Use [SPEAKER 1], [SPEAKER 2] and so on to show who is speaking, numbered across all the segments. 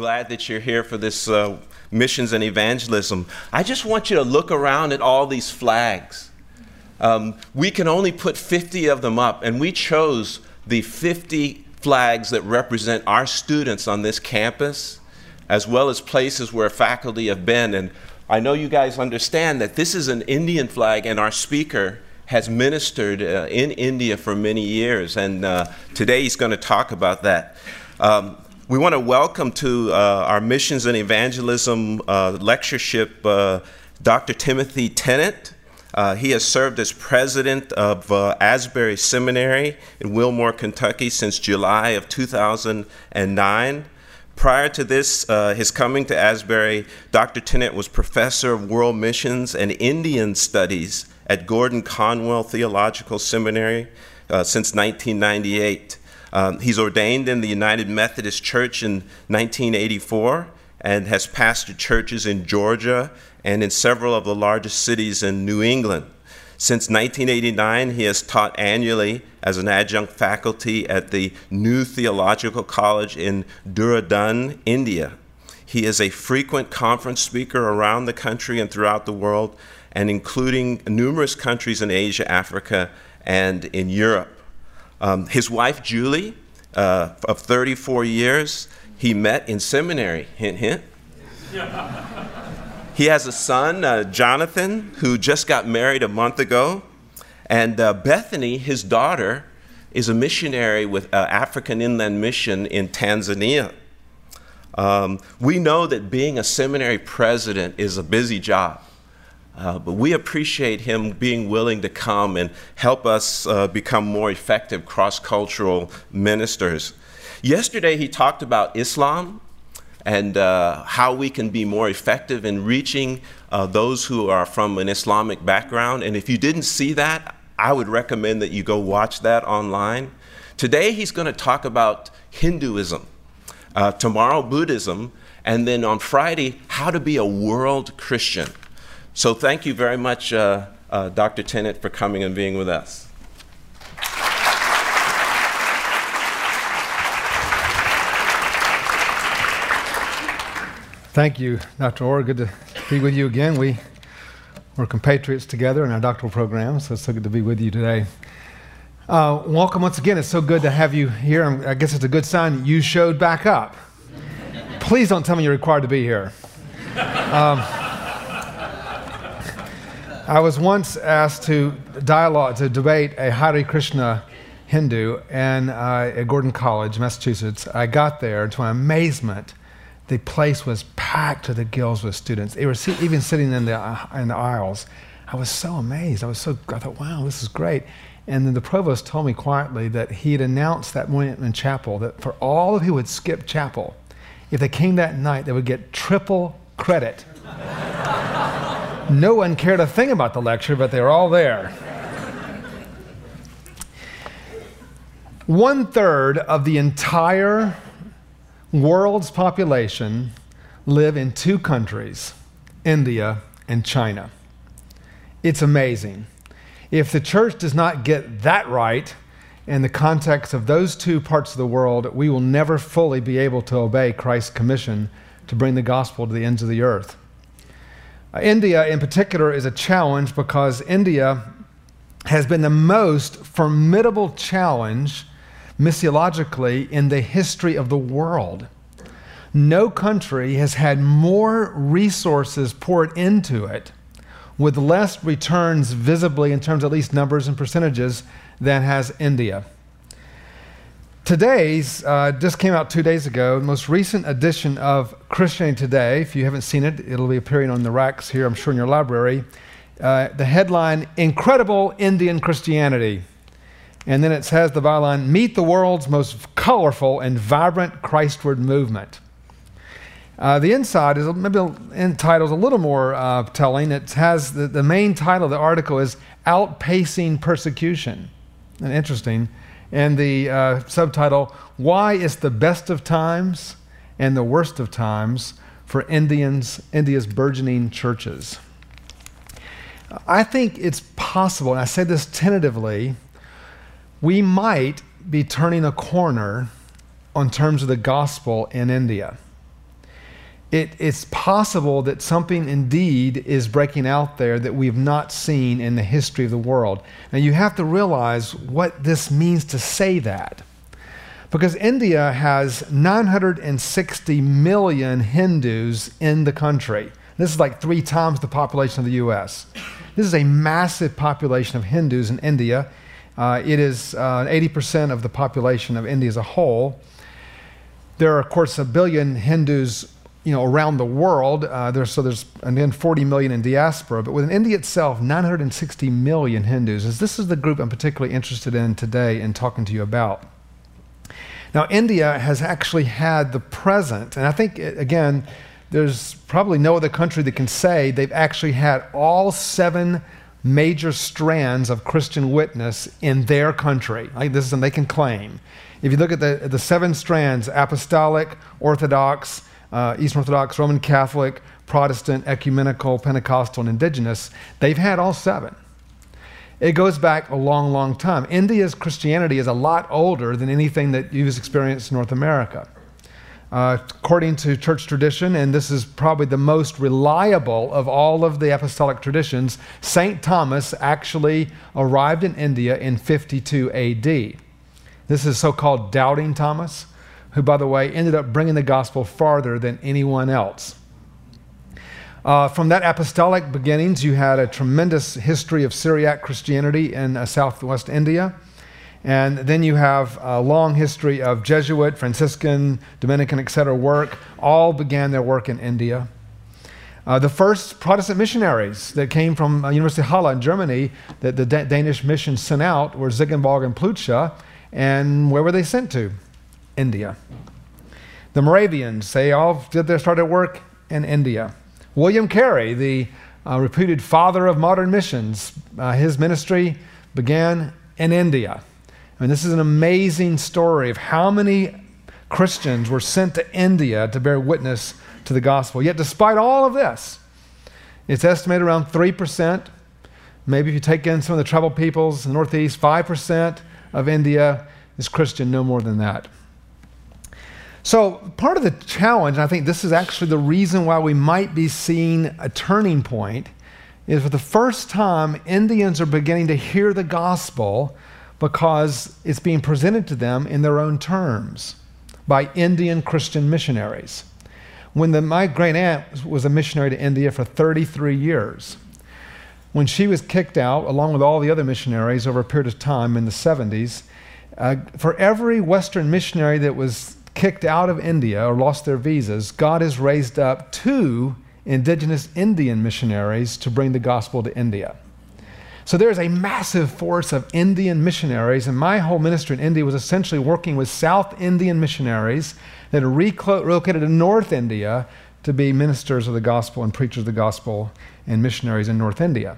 [SPEAKER 1] glad that you're here for this missions and evangelism. I just want you to look around at all these flags. We can only put 50 of them up, and we chose the 50 flags that represent our students on this campus, as well as places where faculty have been. And I know you guys understand that this is an Indian flag, and our speaker has ministered in India for many years, and today he's going to talk about that. We want to welcome to our missions and evangelism lectureship Dr. Timothy Tennant. He has served as president of Asbury Seminary in Wilmore, Kentucky since July of 2009. Prior to this, his coming to Asbury, Dr. Tennant was professor of world missions and Indian studies at Gordon Conwell Theological Seminary since 1998. He's ordained in the United Methodist Church in 1984 and has pastored churches in Georgia and in several of the largest cities in New England. Since 1989, he has taught annually as an adjunct faculty at the New Theological College in Dehradun, India. He is a frequent conference speaker around the country and throughout the world, and including numerous countries in Asia, Africa, and in Europe. His wife, Julie, of 34 years, he met in seminary, hint, hint. He has a son, Jonathan, who just got married a month ago. And Bethany, his daughter, is a missionary with African Inland Mission in Tanzania. We know that being a seminary president is a busy job. But we appreciate him being willing to come and help us become more effective cross-cultural ministers. Yesterday, he talked about Islam and how we can be more effective in reaching those who are from an Islamic background. And if you didn't see that, I would recommend that you go watch that online. Today, he's going to talk about Hinduism, tomorrow, Buddhism, and then on Friday, how to be a world Christian. So thank you very much, Dr. Tennant, for coming and being with us.
[SPEAKER 2] Thank you, Dr. Orr. Good to be with you again. We're compatriots together in our doctoral program, so it's so good to be with you today. Welcome once again. It's so good to have you here. I guess it's a good sign you showed back up. Please don't tell me you're required to be here. I was once asked to debate a Hare Krishna Hindu at Gordon College, Massachusetts. I got there, to my amazement, the place was packed to the gills with students. They were even sitting in the aisles. I was so amazed. I thought, wow, this is great. And then the provost told me quietly that he had announced that morning in chapel that for all of who would skip chapel, if they came that night, they would get triple credit. No one cared a thing about the lecture, but they were all there. 1/3 of the entire world's population live in two countries, India and China. It's amazing. If the church does not get that right in the context of those two parts of the world, we will never fully be able to obey Christ's commission to bring the gospel to the ends of the earth. India in particular is a challenge because India has been the most formidable challenge missiologically in the history of the world. No country has had more resources poured into it with less returns visibly in terms of at least numbers and percentages than has India. Today's, just came out 2 days ago, the most recent edition of Christianity Today. If you haven't seen it, it'll be appearing on the racks here, I'm sure, in your library. The headline, Incredible Indian Christianity. And then it has the byline, Meet the World's Most Colorful and Vibrant Christward Movement. The inside is maybe entitled a little more telling. It has the main title of the article is Outpacing Persecution. And interesting. And the subtitle, Why It's the Best of Times and the Worst of Times for India's Burgeoning Churches. I think it's possible, and I say this tentatively, we might be turning a corner on terms of the gospel in India. it's possible that something indeed is breaking out there that we've not seen in the history of the world. Now you have to realize what this means to say that. Because India has 960 million Hindus in the country. This is like 3 times the population of the U.S. This is a massive population of Hindus in India. It is 80% of the population of India as a whole. There are, of course, 1 billion Hindus around the world. There's again 40 million in diaspora. But within India itself, 960 million Hindus. This is the group I'm particularly interested in today and talking to you about. Now, India has actually had the present, and I think, again, there's probably no other country that can say they've actually had all 7 major strands of Christian witness in their country. Like this is something they can claim. If you look at the 7 strands, Apostolic, Orthodox, Eastern Orthodox, Roman Catholic, Protestant, Ecumenical, Pentecostal, and Indigenous, they've had all 7. It goes back a long, long time. India's Christianity is a lot older than anything that you've experienced in North America. According to church tradition, and this is probably the most reliable of all of the apostolic traditions, St. Thomas actually arrived in India in 52 AD. This is so-called Doubting Thomas, who, by the way, ended up bringing the gospel farther than anyone else. From that apostolic beginnings, you had a tremendous history of Syriac Christianity in southwest India. And then you have a long history of Jesuit, Franciscan, Dominican, etc. work. All began their work in India. The first Protestant missionaries that came from University of Halle in Germany that the Danish mission sent out were Ziegenbalg and Plutscha. And where were they sent to? India. The Moravians, they all did their started work in India. William Carey, the reputed father of modern missions, his ministry began in India. I mean, this is an amazing story of how many Christians were sent to India to bear witness to the gospel. Yet despite all of this, it's estimated around 3%, maybe if you take in some of the tribal peoples in the Northeast, 5% of India is Christian, no more than that. So part of the challenge, and I think this is actually the reason why we might be seeing a turning point, is for the first time, Indians are beginning to hear the gospel because it's being presented to them in their own terms by Indian Christian missionaries. When my great aunt was a missionary to India for 33 years, when she was kicked out, along with all the other missionaries over a period of time in the 70s, for every Western missionary that was kicked out of India or lost their visas, God has raised up 2 indigenous Indian missionaries to bring the gospel to India. So there's a massive force of Indian missionaries, and my whole ministry in India was essentially working with South Indian missionaries that are relocated to North India to be ministers of the gospel and preachers of the gospel and missionaries in North India.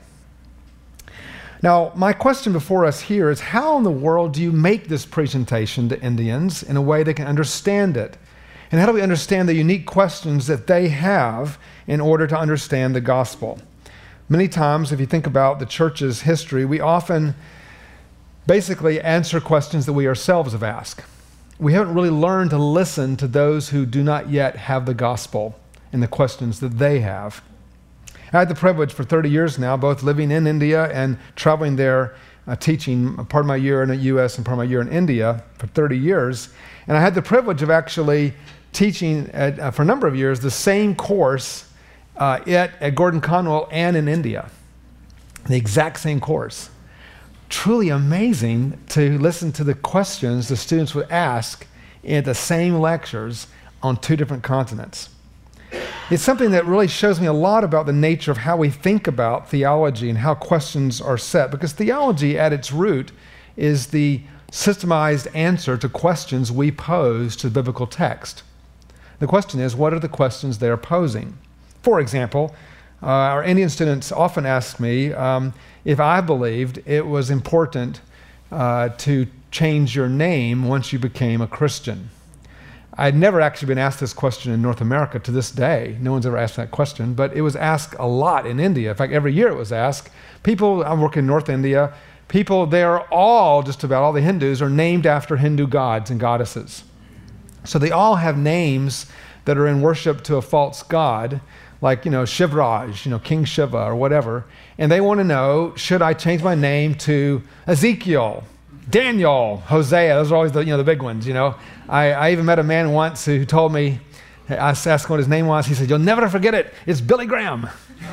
[SPEAKER 2] Now, my question before us here is, how in the world do you make this presentation to Indians in a way they can understand it? And how do we understand the unique questions that they have in order to understand the gospel? Many times, if you think about the church's history, we often basically answer questions that we ourselves have asked. We haven't really learned to listen to those who do not yet have the gospel and the questions that they have. I had the privilege for 30 years now, both living in India and traveling there, teaching part of my year in the U.S. and part of my year in India for 30 years. And I had the privilege of actually teaching for a number of years the same course at Gordon Conwell and in India. The exact same course. Truly amazing to listen to the questions the students would ask in the same lectures on 2 different continents. It's something that really shows me a lot about the nature of how we think about theology and how questions are set, because theology at its root is the systemized answer to questions we pose to the biblical text. The question is, what are the questions they are posing? For example, our Indian students often ask me if I believed it was important to change your name once you became a Christian. I'd never actually been asked this question in North America to this day. No one's ever asked that question, but it was asked a lot in India. In fact, every year it was asked. People, I work in North India, people there, all, just about all the Hindus, are named after Hindu gods and goddesses. So they all have names that are in worship to a false god, like, Shivraj, King Shiva or whatever, and they want to know, should I change my name to Ezekiel, Daniel, Hosea? Those are always the big ones, I even met a man once who told me, I asked what his name was, he said, "You'll never forget it, it's Billy Graham."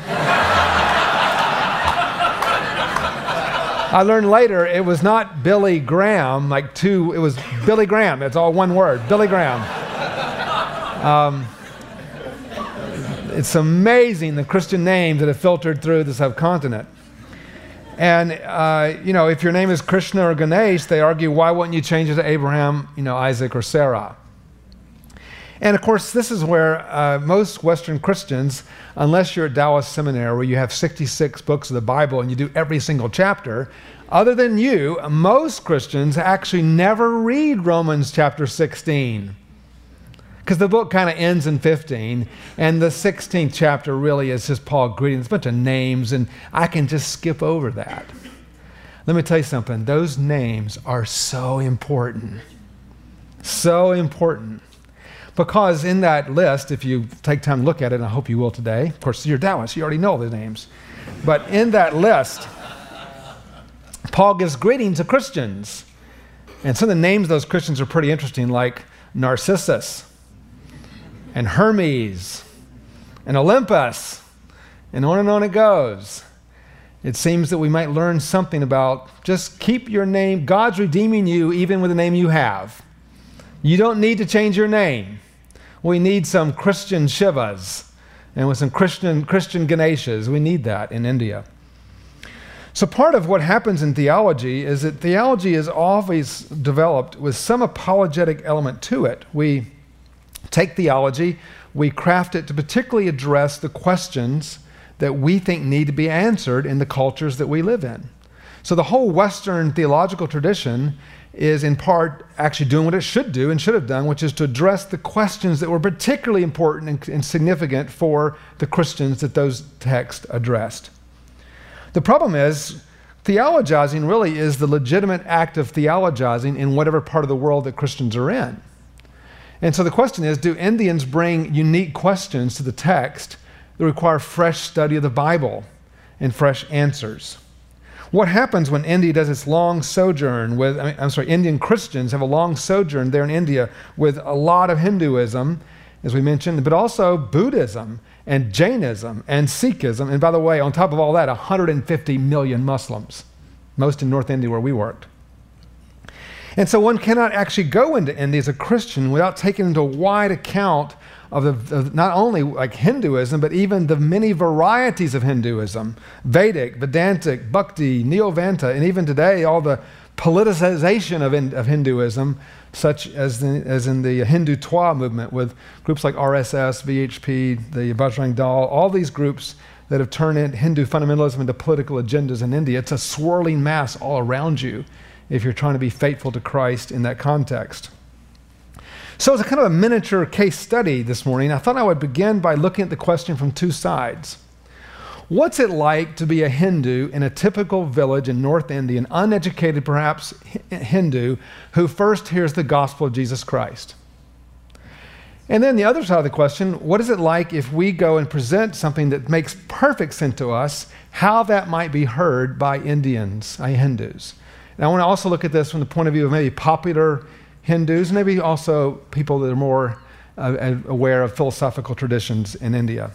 [SPEAKER 2] I learned later it was not Billy Graham, it was Billy Graham. It's all one word, Billy Graham. It's amazing the Christian names that have filtered through the subcontinent. And, if your name is Krishna or Ganesh, they argue, why wouldn't you change it to Abraham, Isaac, or Sarah? And of course, this is where most Western Christians, unless you're at Dallas Seminary where you have 66 books of the Bible and you do every single chapter, other than you, most Christians actually never read Romans chapter 16. Because the book kind of ends in 15, and the 16th chapter really is just Paul greeting. It's a bunch of names, and I can just skip over that. Let me tell you something. Those names are so important. So important. Because in that list, if you take time to look at it, and I hope you will today, of course, you're Dallas, you already know the names. But in that list, Paul gives greetings to Christians. And some of the names of those Christians are pretty interesting, like Narcissus, and Hermes, and Olympus, and on it goes. It seems that we might learn something about just keep your name. God's redeeming you even with the name you have. You don't need to change your name. We need some Christian Shivas and with some Christian Ganeshas. We need that in India. So part of what happens in theology is that theology is always developed with some apologetic element to it. We take theology, we craft it to particularly address the questions that we think need to be answered in the cultures that we live in. So the whole Western theological tradition is in part actually doing what it should do and should have done, which is to address the questions that were particularly important and significant for the Christians that those texts addressed. The problem is, theologizing really is the legitimate act of theologizing in whatever part of the world that Christians are in. And so the question is, do Indians bring unique questions to the text that require fresh study of the Bible and fresh answers? What happens when India does its long sojourn with, Indian Christians have a long sojourn there in India with a lot of Hinduism, as we mentioned, but also Buddhism and Jainism and Sikhism. And by the way, on top of all that, 150 million Muslims, most in North India where we worked. And so one cannot actually go into India as a Christian without taking into a wide account of not only like Hinduism, but even the many varieties of Hinduism, Vedic, Vedantic, Bhakti, Neo-Vanta, and even today all the politicization of Hinduism, such as in the Hindu Twa movement with groups like RSS, VHP, the Bajrang Dal, all these groups that have turned Hindu fundamentalism into political agendas in India. It's a swirling mass all around you if you're trying to be faithful to Christ in that context. So as a kind of a miniature case study this morning, I thought I would begin by looking at the question from two sides. What's it like to be a Hindu in a typical village in North India, an uneducated perhaps Hindu who first hears the gospel of Jesus Christ? And then the other side of the question, what is it like if we go and present something that makes perfect sense to us, how that might be heard by Hindus? And I want to also look at this from the point of view of maybe popular Hindus, maybe also people that are more aware of philosophical traditions in India.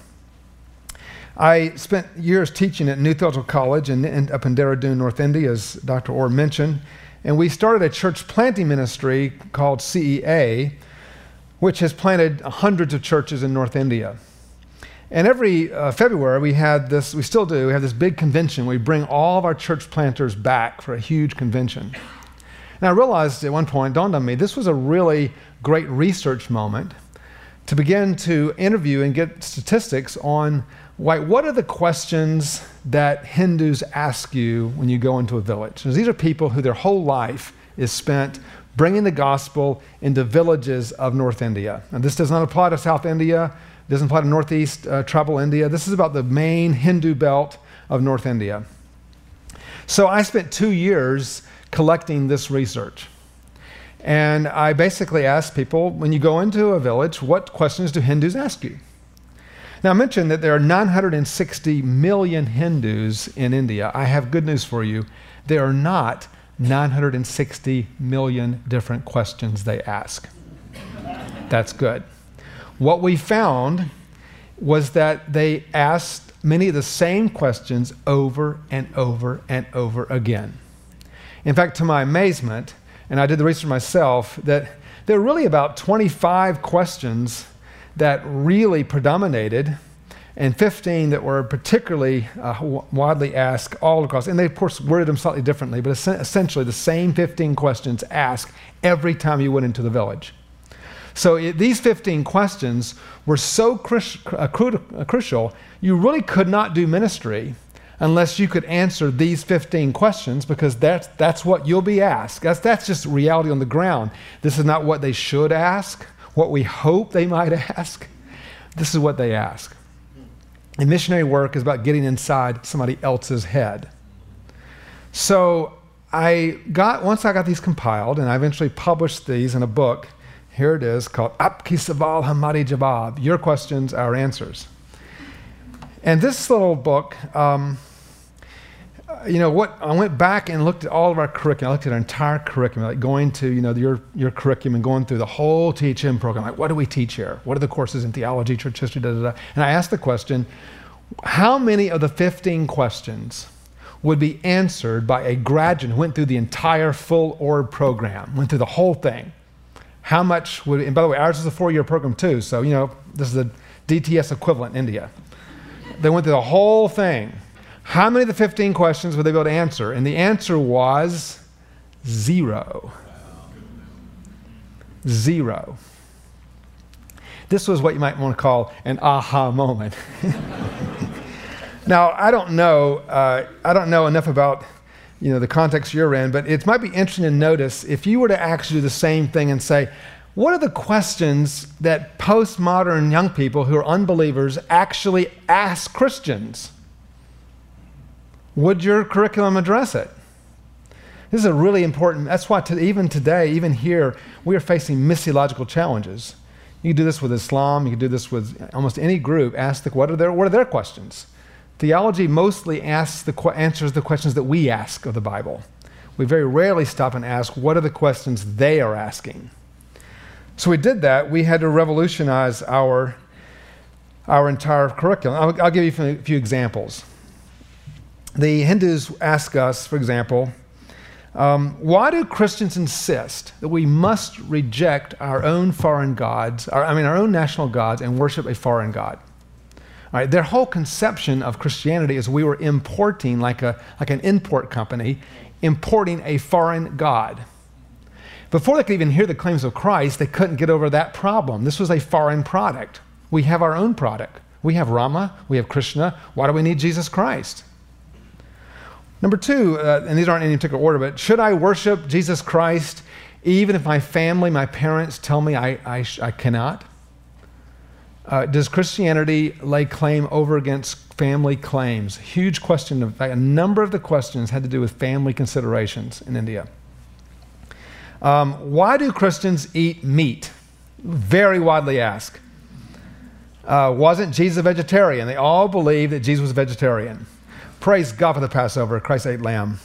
[SPEAKER 2] I spent years teaching at New Theological College up in Dehradun, North India, as Dr. Orr mentioned, and we started a church planting ministry called CEA, which has planted hundreds of churches in North India. And every February we have this big convention. We bring all of our church planters back for a huge convention. And I realized at one point, dawned on me, this was a really great research moment to begin to interview and get statistics on what are the questions that Hindus ask you when you go into a village. So these are people who their whole life is spent bringing the gospel into villages of North India. And this does not apply to South India. It doesn't apply to Northeast tribal India. This is about the main Hindu belt of North India. So I spent 2 years collecting this research. And I basically asked people, when you go into a village, what questions do Hindus ask you? Now, I mentioned that there are 960 million Hindus in India. I have good news for you. There are not 960 million different questions they ask. That's good. What we found was that they asked many of the same questions over and over and over again. In fact, to my amazement, and I did the research myself, that there were really about 25 questions that really predominated and 15 that were particularly widely asked all across. And they, of course, worded them slightly differently, but essentially the same 15 questions asked every time you went into the village. So these 15 questions were so crucial, you really could not do ministry unless you could answer these 15 questions, because that's what you'll be asked. That's just reality on the ground. This is not what they should ask, what we hope they might ask. This is what they ask. And missionary work is about getting inside somebody else's head. So once I got these compiled, and I eventually published these in a book, here it is, called Aapki Sawal Hamari Jawab, Your Questions, Our Answers. And this little book, I went back and looked at all of our curriculum. I looked at our entire curriculum, like going to, your curriculum and going through the whole THM program. Like, what do we teach here? What are the courses in theology, church history, And I asked the question, how many of the 15 questions would be answered by a graduate who went through the entire full orb program, went through the whole thing? How much would, and by the way, ours is a 4-year program too, so, this is the DTS equivalent in India. They went through the whole thing. How many of the 15 questions would they be able to answer? And the answer was 0. 0. This was what you might want to call an aha moment. Now, I don't know enough about the context you're in, but it might be interesting to notice if you were to actually do the same thing and say, what are the questions that postmodern young people who are unbelievers actually ask Christians? Would your curriculum address it? This is a really important, that's why even today, even here, we are facing missiological challenges. You can do this with Islam, you can do this with almost any group. Ask what are their questions? Theology mostly answers the questions that we ask of the Bible. We very rarely stop and ask, what are the questions they are asking? So we did that. We had to revolutionize our entire curriculum. I'll give you a few examples. The Hindus ask us, for example, why do Christians insist that we must reject our own foreign gods, our own national gods, and worship a foreign god? All right, their whole conception of Christianity is we were importing, like an import company, importing a foreign god. Before they could even hear the claims of Christ, they couldn't get over that problem. This was a foreign product. We have our own product. We have Rama, we have Krishna. Why do we need Jesus Christ? Number 2, and these aren't in any particular order, but should I worship Jesus Christ even if my family, my parents tell me I cannot? Does Christianity lay claim over against family claims? Huge question. In fact, a number of the questions had to do with family considerations in India. Why do Christians eat meat? Very widely asked. Wasn't Jesus a vegetarian? They all believe that Jesus was a vegetarian. Praise God for the Passover. Christ ate lamb.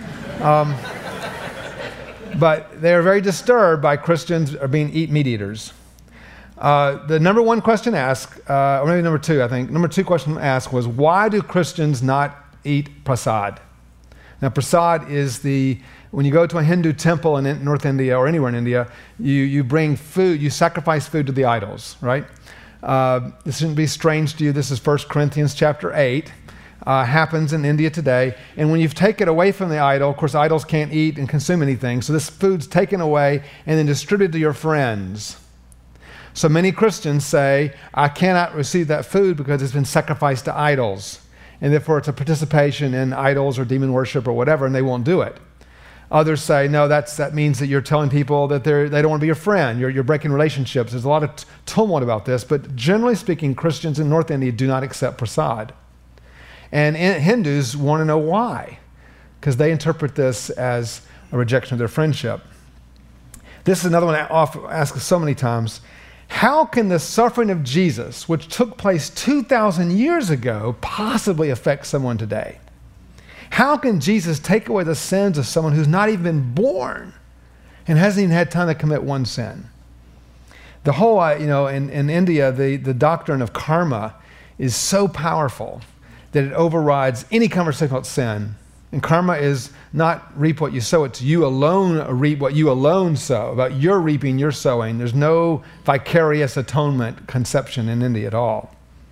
[SPEAKER 2] But they are very disturbed by Christians being meat eaters. The number 1 question asked, or maybe number 2, I think. Number 2 question asked was, why do Christians not eat prasad? Now, prasad is when you go to a Hindu temple in North India or anywhere in India, you bring food, you sacrifice food to the idols, right? This shouldn't be strange to you. This is 1 Corinthians chapter 8. Happens in India today. And when you've taken away from the idol, of course, idols can't eat and consume anything. So this food's taken away and then distributed to your friends. So many Christians say, I cannot receive that food because it's been sacrificed to idols. And therefore it's a participation in idols or demon worship or whatever, and they won't do it. Others say, no, that means that you're telling people that they don't want to be your friend. You're breaking relationships. There's a lot of tumult about this. But generally speaking, Christians in North India do not accept prasad. And Hindus want to know why, because they interpret this as a rejection of their friendship. This is another one I often ask so many times. How can the suffering of Jesus, which took place 2,000 years ago, possibly affect someone today? How can Jesus take away the sins of someone who's not even been born and hasn't even had time to commit one sin? The whole, in India, the doctrine of karma is so powerful that it overrides any conversation about sin. And karma is not reap what you sow, it's you alone reap what you alone sow. About your reaping, your sowing. There's no vicarious atonement conception in India at all.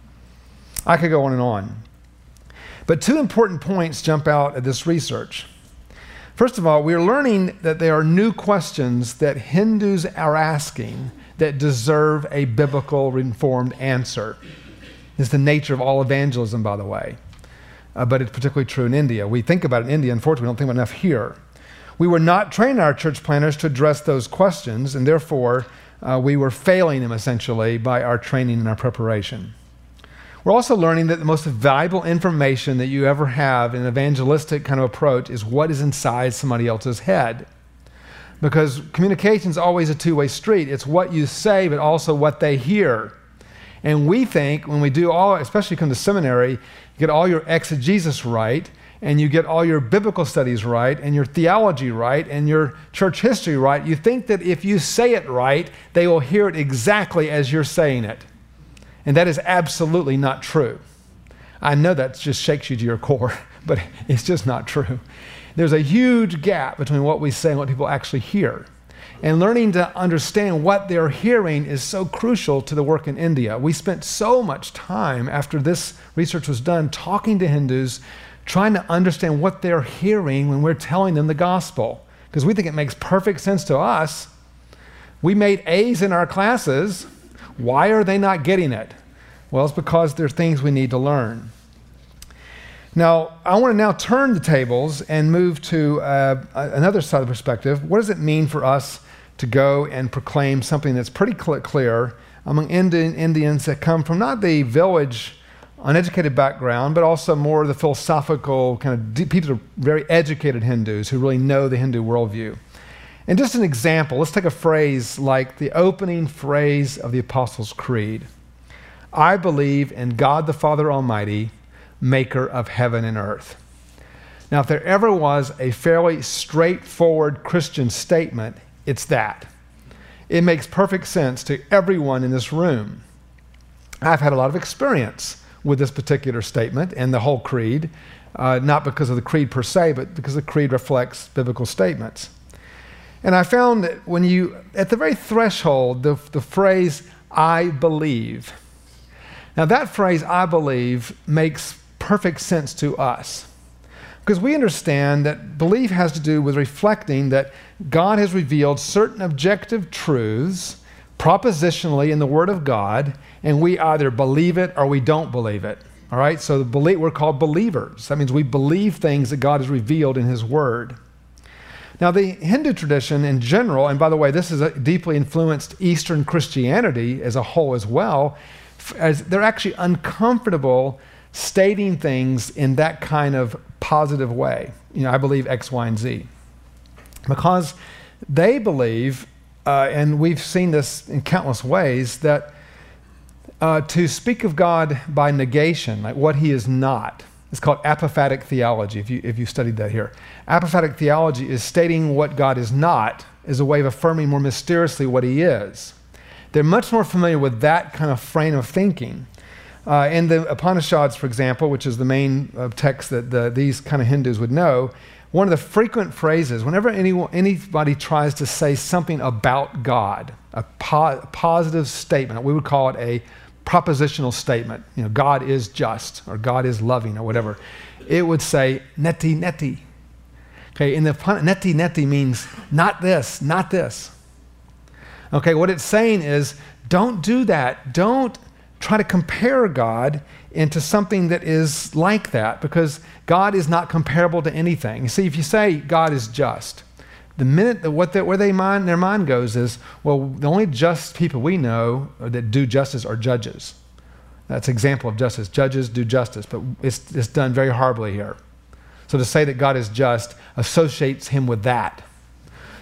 [SPEAKER 2] I could go on and on. But two important points jump out at this research. First of all, we're learning that there are new questions that Hindus are asking that deserve a biblical informed answer. It's the nature of all evangelism, by the way. But it's particularly true in India. We think about it in India, unfortunately, we don't think about it enough here. We were not training our church planners to address those questions, and therefore we were failing them essentially by our training and our preparation. We're also learning that the most valuable information that you ever have in an evangelistic kind of approach is what is inside somebody else's head. Because communication is always a two-way street. It's what you say, but also what they hear. And we think when we do all, especially come to seminary, you get all your exegesis right, and you get all your biblical studies right, and your theology right, and your church history right. You think that if you say it right, they will hear it exactly as you're saying it. And that is absolutely not true. I know that just shakes you to your core, but it's just not true. There's a huge gap between what we say and what people actually hear. And learning to understand what they're hearing is so crucial to the work in India. We spent so much time after this research was done talking to Hindus, trying to understand what they're hearing when we're telling them the gospel. Because we think it makes perfect sense to us. We made A's in our classes. Why are they not getting it? Well, it's because there are things we need to learn. Now, I want to now turn the tables and move to another side of the perspective. What does it mean for us to go and proclaim something that's pretty clear among Indians that come from not the village, uneducated background, but also more the philosophical kind of deep, people who are very educated Hindus who really know the Hindu worldview. And just an example, let's take a phrase like the opening phrase of the Apostles' Creed. I believe in God the Father Almighty, maker of heaven and earth. Now, if there ever was a fairly straightforward Christian statement, it's that. It makes perfect sense to everyone in this room. I've had a lot of experience with this particular statement and the whole creed, not because of the creed per se, but because the creed reflects biblical statements. And I found that when you, at the very threshold, the phrase, I believe. Now that phrase, I believe, makes perfect sense to us. Because we understand that belief has to do with reflecting that God has revealed certain objective truths propositionally in the Word of God, and we either believe it or we don't believe it. All right? So we're called believers. That means we believe things that God has revealed in His Word. Now, the Hindu tradition in general, and by the way, this has deeply influenced Eastern Christianity as a whole as well, as they're actually uncomfortable stating things in that kind of positive way. I believe X, Y, and Z. Because they believe, and we've seen this in countless ways, that to speak of God by negation, like what He is not, it's called apophatic theology, if you studied that here. Apophatic theology is stating what God is not as a way of affirming more mysteriously what He is. They're much more familiar with that kind of frame of thinking. In the Upanishads, for example, which is the main text that these kind of Hindus would know, one of the frequent phrases, whenever anybody tries to say something about God, a positive statement, we would call it a propositional statement. God is just, or God is loving, or whatever. It would say, neti, neti. Okay, and the neti, neti means not this, not this. Okay, what it's saying is, don't do that. Don't try to compare God into something that is like that, because God is not comparable to anything. You see, if you say God is just, the minute that where their mind goes is, well, the only just people we know that do justice are judges. That's an example of justice. Judges do justice, but it's done very horribly here. So to say that God is just associates Him with that.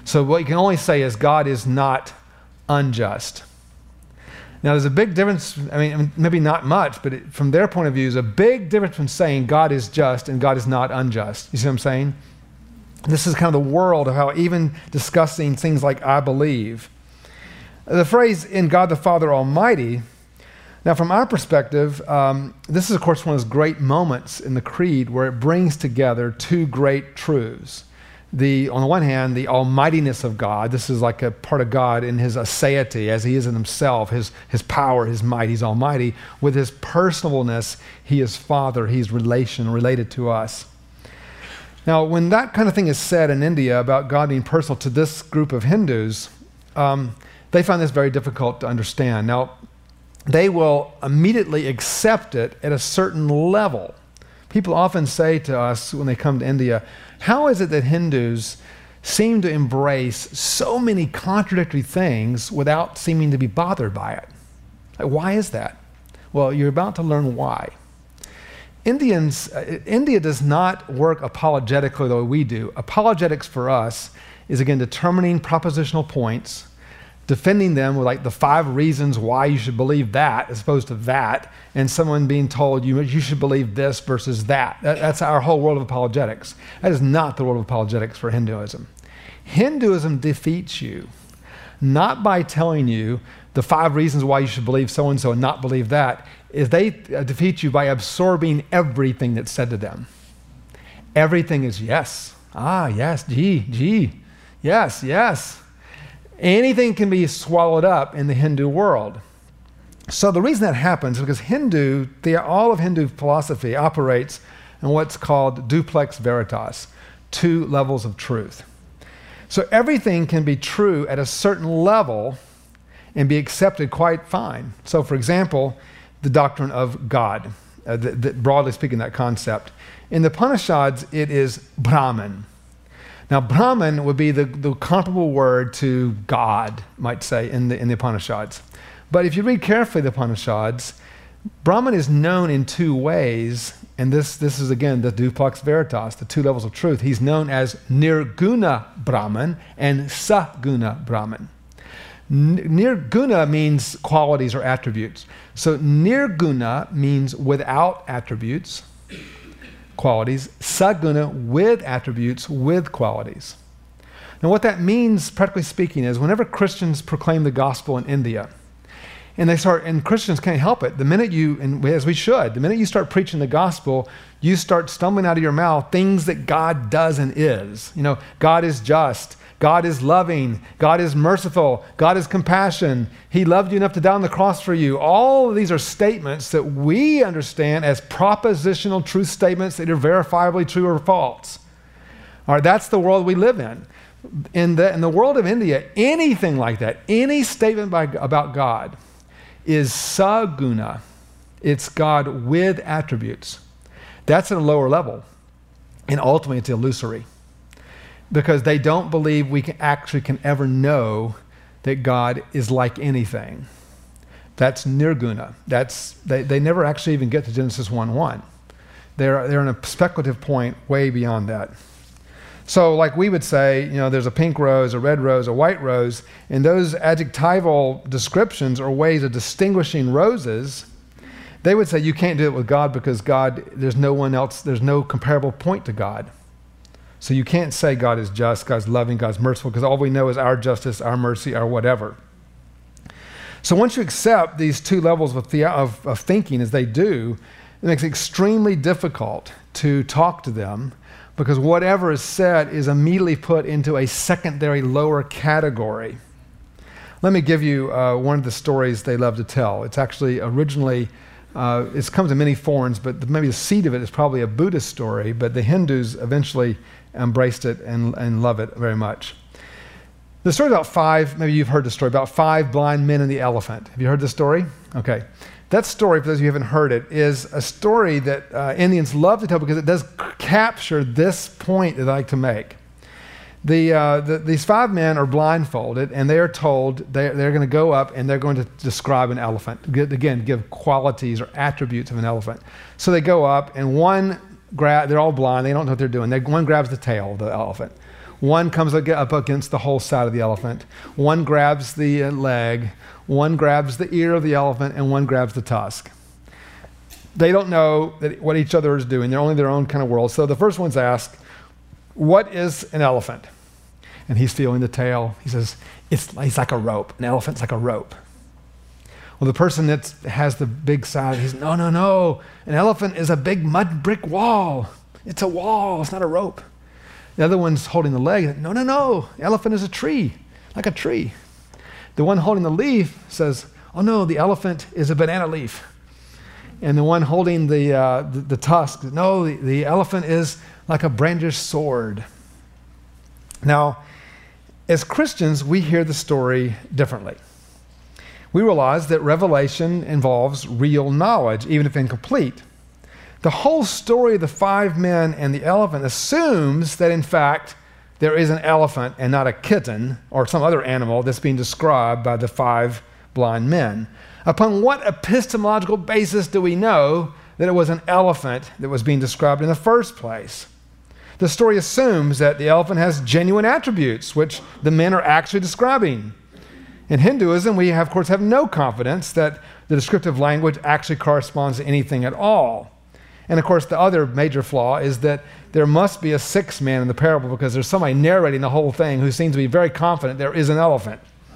[SPEAKER 2] So what you can only say is God is not unjust. Now, there's a big difference, I mean, maybe not much, but from their point of view, there's a big difference from saying God is just and God is not unjust. You see what I'm saying? This is kind of the world of how even discussing things like I believe. The phrase, in God the Father Almighty, now from our perspective, this is, of course, one of those great moments in the Creed where it brings together two great truths. On the one hand, the almightiness of God. This is like a part of God in his aseity, as he is in himself, his power, his might, he's almighty. With his personableness, he is Father, he's related to us. Now, when that kind of thing is said in India about God being personal to this group of Hindus, they find this very difficult to understand. Now, they will immediately accept it at a certain level. People often say to us when they come to India, how is it that Hindus seem to embrace so many contradictory things without seeming to be bothered by it? Like, why is that? Well, you're about to learn why. India does not work apologetically the way we do. Apologetics for us is, again, determining propositional points, defending them with like the 5 reasons why you should believe that as opposed to that, and someone being told you should believe this versus that. That's our whole world of apologetics. That is not the world of apologetics for Hinduism. Hinduism defeats you not by telling you the 5 reasons why you should believe so-and-so and not believe that, is they defeat you by absorbing everything that's said to them. Everything is yes. Ah, yes, gee, yes, yes. Anything can be swallowed up in the Hindu world. So the reason that happens is because all of Hindu philosophy operates in what's called duplex veritas, 2 levels of truth. So everything can be true at a certain level and be accepted quite fine. So for example, the doctrine of God, broadly speaking, that concept. In the Upanishads, it is Brahman. Now, Brahman would be the comparable word to God, might say, in the Upanishads. But if you read carefully the Upanishads, Brahman is known in 2 ways, and this is, again, the duplex veritas, the 2 levels of truth. He's known as Nirguna Brahman and Saguna Brahman. Nirguna means qualities or attributes. So Nirguna means without attributes, qualities. Saguna, with attributes, with qualities. Now what that means, practically speaking, is whenever Christians proclaim the gospel in India, and Christians can't help it, the minute as we should, the minute you start preaching the gospel, you start stumbling out of your mouth things that God does and is. You know, God is just, God is loving, God is merciful, God is compassion, He loved you enough to die on the cross for you. All of these are statements that we understand as propositional truth statements that are verifiably true or false. All right, that's the world we live in. In the world of India, anything like that, any statement about God is saguna. It's God with attributes. That's at a lower level. And ultimately, it's illusory. Because they don't believe we can ever know that God is like anything. That's nirguna. They never actually even get to Genesis 1:1. They're in a speculative point way beyond that. So like we would say, there's a pink rose, a red rose, a white rose, and those adjectival descriptions or ways of distinguishing roses, they would say you can't do it with God because God, there's no one else, there's no comparable point to God. So you can't say God is just, God's loving, God's merciful, because all we know is our justice, our mercy, our whatever. So once you accept these 2 levels of thinking as they do, it makes it extremely difficult to talk to them because whatever is said is immediately put into a secondary lower category. Let me give you one of the stories they love to tell. It's actually originally, it comes in many forms, but maybe the seed of it is probably a Buddhist story, but the Hindus eventually embraced it and love it very much. The story about 5, maybe you've heard the story, about 5 blind men and the elephant. Have you heard the story? Okay. That story, for those of you who haven't heard it, is a story that Indians love to tell because it does capture this point that I like to make. These 5 men are blindfolded, and they are told they're going to go up and they're going to describe an elephant. Again, give qualities or attributes of an elephant. So they go up, and they're all blind. They don't know what they're doing. One grabs the tail of the elephant. One comes up against the whole side of the elephant. One grabs the leg. One grabs the ear of the elephant, and one grabs the tusk. They don't know what each other is doing. They're only in their own kind of world. So the first one's asked, what is an elephant? And he's feeling the tail. He says, it's like a rope. An elephant's like a rope. Well, the person that has the big side, he's, no. An elephant is a big mud brick wall. It's a wall. It's not a rope. The other one's holding the leg. No. Elephant is a tree, like a tree. The one holding the leaf says, oh no, the elephant is a banana leaf. And the one holding the tusk, no, the elephant is like a brandished sword. Now, as Christians, we hear the story differently. We realize that revelation involves real knowledge, even if incomplete. The whole story of the 5 men and the elephant assumes that, in fact, there is an elephant and not a kitten or some other animal that's being described by the 5 blind men. Upon what epistemological basis do we know that it was an elephant that was being described in the first place? The story assumes that the elephant has genuine attributes, which the men are actually describing. In Hinduism, we, of course, have no confidence that the descriptive language actually corresponds to anything at all. And, of course, the other major flaw is that there must be a 6th man in the parable because there's somebody narrating the whole thing who seems to be very confident there is an elephant.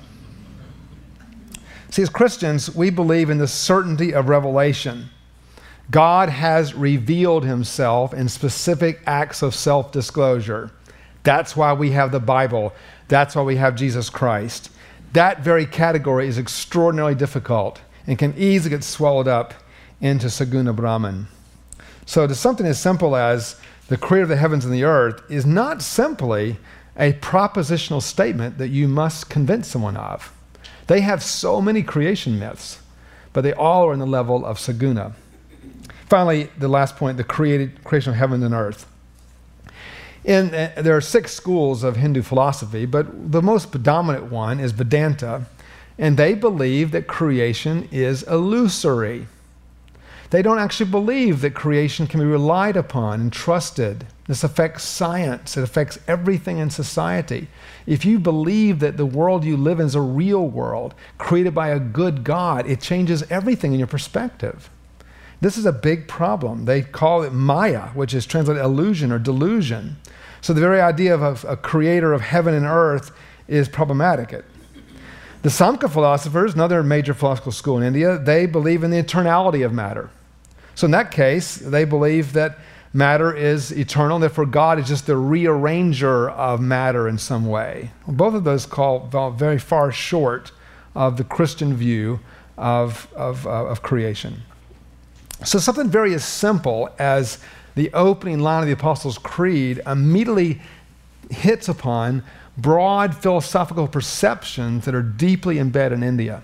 [SPEAKER 2] See, as Christians, we believe in the certainty of revelation. God has revealed himself in specific acts of self-disclosure. That's why we have the Bible. That's why we have Jesus Christ. That very category is extraordinarily difficult and can easily get swallowed up into Saguna Brahman. So to something as simple as the creator of the heavens and the earth is not simply a propositional statement that you must convince someone of. They have so many creation myths, but they all are in the level of Saguna. Finally, the last point, the creation of heaven and earth. There are 6 schools of Hindu philosophy, but the most predominant one is Vedanta, and they believe that creation is illusory. They don't actually believe that creation can be relied upon and trusted. This affects science. It affects everything in society. If you believe that the world you live in is a real world, created by a good God, it changes everything in your perspective. This is a big problem. They call it Maya, which is translated illusion or delusion. So the very idea of a creator of heaven and earth is problematic. The Samkhya philosophers, another major philosophical school in India, they believe in the eternality of matter. So in that case, they believe that matter is eternal, and therefore God is just the rearranger of matter in some way. Both of those fall very far short of the Christian view of creation. So something very as simple as the opening line of the Apostles' Creed immediately hits upon broad philosophical perceptions that are deeply embedded in India.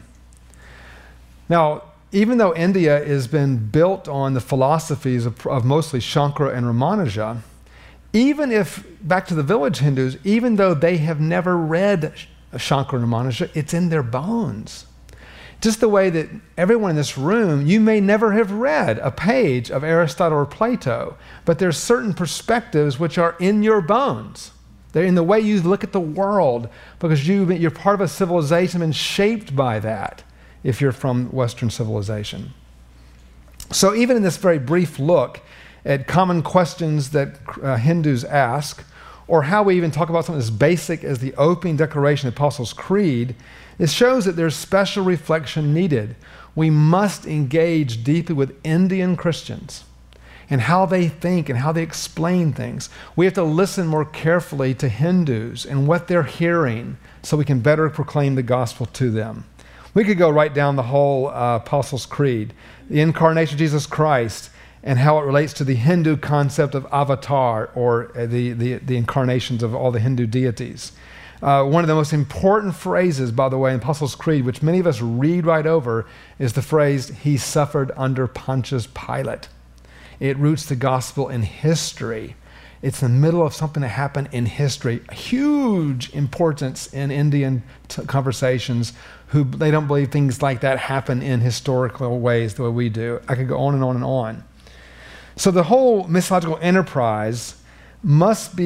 [SPEAKER 2] Now, even though India has been built on the philosophies of mostly Shankara and Ramanuja, even if, back to the village Hindus, even though they have never read Shankara and Ramanuja, it's in their bones. Just the way that everyone in this room, you may never have read a page of Aristotle or Plato, but there's certain perspectives which are in your bones. They're in the way you look at the world because you're part of a civilization and shaped by that if you're from Western civilization. So even in this very brief look at common questions that Hindus ask, or how we even talk about something as basic as the opening declaration of the Apostles' Creed, it shows that there's special reflection needed. We must engage deeply with Indian Christians and how they think and how they explain things. We have to listen more carefully to Hindus and what they're hearing so we can better proclaim the gospel to them. We could go right down the whole Apostles' Creed, the incarnation of Jesus Christ, and how it relates to the Hindu concept of avatar, or the incarnations of all the Hindu deities. One of the most important phrases, by the way, in Apostles' Creed, which many of us read right over, is the phrase, "He suffered under Pontius Pilate." It roots the gospel in history. It's in the middle of something that happened in history. Huge importance in Indian conversations. They don't believe things like that happen in historical ways the way we do. I could go on and on and on. So the whole missiological enterprise must be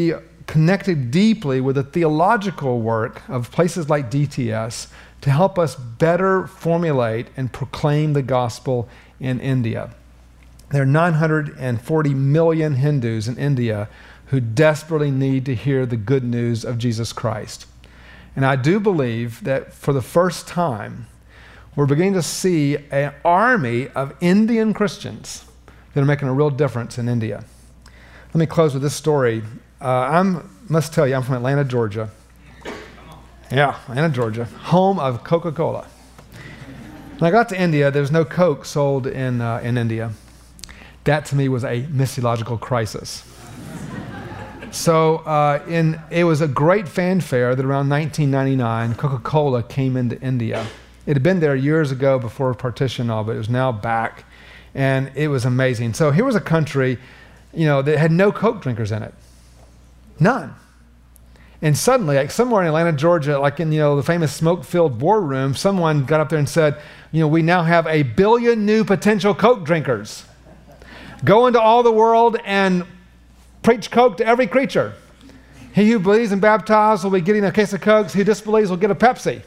[SPEAKER 2] connected deeply with the theological work of places like DTS to help us better formulate and proclaim the gospel in India. There are 940 million Hindus in India who desperately need to hear the good news of Jesus Christ. And I do believe that for the first time, we're beginning to see an army of Indian Christians that are making a real difference in India. Let me close with this story. Must tell you, I'm from Atlanta, Georgia. Yeah, Atlanta, Georgia, home of Coca-Cola. When I got to India, there's no Coke sold in India. That to me was a missiological crisis. So it was a great fanfare that around 1999, Coca-Cola came into India. It had been there years ago before partition and all, but it was now back, and it was amazing. So here was a country, that had no Coke drinkers in it. None. And suddenly, like somewhere in Atlanta, Georgia, like in the famous smoke-filled boardroom, someone got up there and said, we now have 1 billion new potential Coke drinkers. Go into all the world and preach Coke to every creature. He who believes and baptized will be getting a case of Cokes. He who disbelieves will get a Pepsi.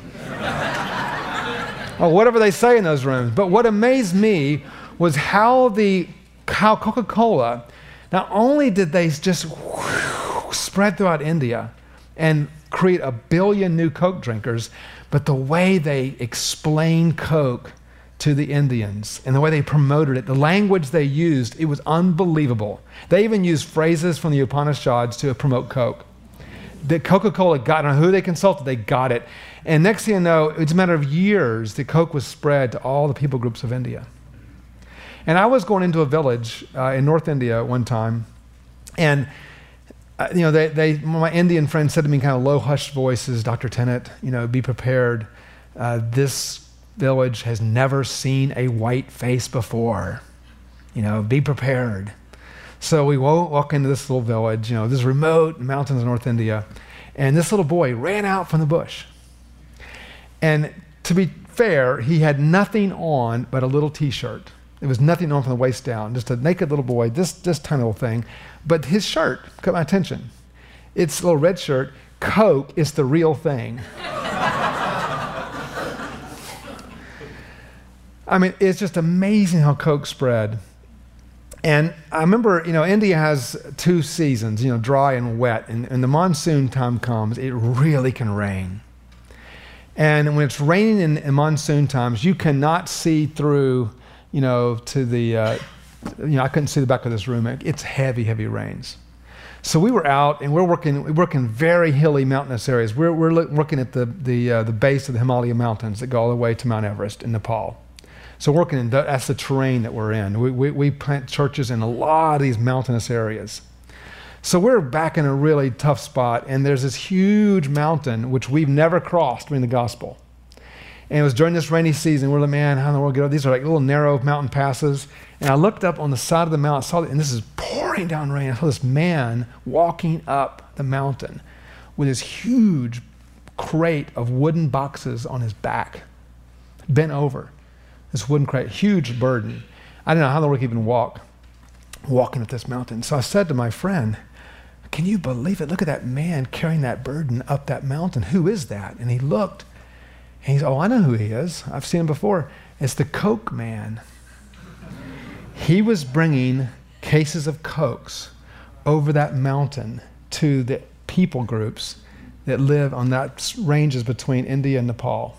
[SPEAKER 2] Or whatever they say in those rooms. But what amazed me was how Coca-Cola, not only did they just spread throughout India and create 1 billion new Coke drinkers, but the way they explained Coke to the Indians and the way they promoted it, the language they used, it was unbelievable. They even used phrases from the Upanishads to promote Coke. That Coca-Cola got, I don't know who they consulted, they got it. And next thing you know, it's a matter of years that Coke was spread to all the people groups of India. And I was going into a village in North India one time, and my Indian friend said to me in kind of low hushed voices, Dr. Tennant, be prepared. This village has never seen a white face before. Be prepared. So we walk into this little village, this remote mountains of North India, and this little boy ran out from the bush. And to be fair, he had nothing on but a little t-shirt. There was nothing on from the waist down, just a naked little boy, this tiny little thing. But his shirt caught my attention. It's a little red shirt. Coke is the real thing. I mean, it's just amazing how Coke spread. And I remember, India has 2 seasons, dry and wet. And the monsoon time comes, it really can rain. And when it's raining in monsoon times, you cannot see through, to the, I couldn't see the back of this room. It's heavy, heavy rains. So we were out, and we're working very hilly, mountainous areas. We're working at the base of the Himalaya Mountains that go all the way to Mount Everest in Nepal. So working in that's the terrain that we're in. We plant churches in a lot of these mountainous areas. So we're back in a really tough spot, and there's this huge mountain which we've never crossed during the gospel. And it was during this rainy season. We're like, man, how in the world get over? These are like little narrow mountain passes. And I looked up on the side of the mountain, saw and this is pouring down rain. I saw this man walking up the mountain with this huge crate of wooden boxes on his back, bent over. This wooden crate, huge burden. I didn't know how the world could even walking up this mountain. So I said to my friend, can you believe it? Look at that man carrying that burden up that mountain. Who is that? And he looked, and he's, I know who he is. I've seen him before. It's the Coke man. He was bringing cases of Cokes over that mountain to the people groups that live on that ranges between India and Nepal.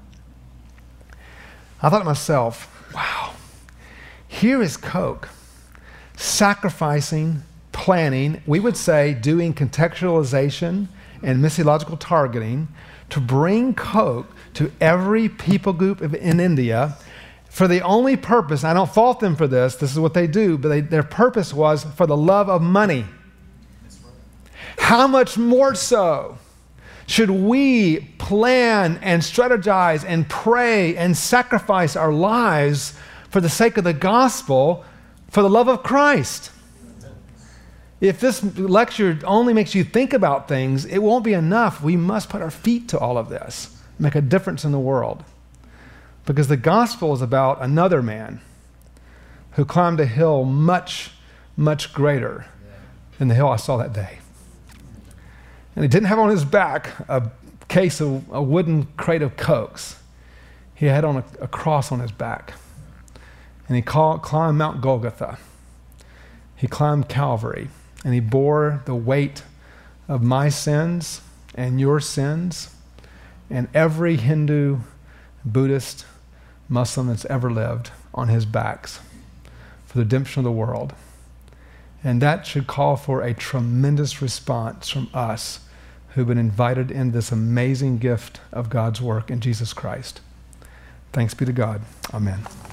[SPEAKER 2] I thought to myself, wow, here is Coke sacrificing, planning, we would say doing contextualization and missiological targeting to bring Coke to every people group in India for the only purpose, I don't fault them for this is what they do, but their purpose was for the love of money. How much more so should we plan and strategize and pray and sacrifice our lives for the sake of the gospel, for the love of Christ? If this lecture only makes you think about things, it won't be enough. We must put our feet to all of this, make a difference in the world. Because the gospel is about another man who climbed a hill much, much greater than the hill I saw that day. And he didn't have on his back a wooden crate of Cokes. He had on a cross on his back. And he climbed Mount Golgotha. He climbed Calvary. And he bore the weight of my sins and your sins and every Hindu, Buddhist, Muslim that's ever lived on his backs for the redemption of the world. And that should call for a tremendous response from us who've been invited in this amazing gift of God's work in Jesus Christ. Thanks be to God. Amen.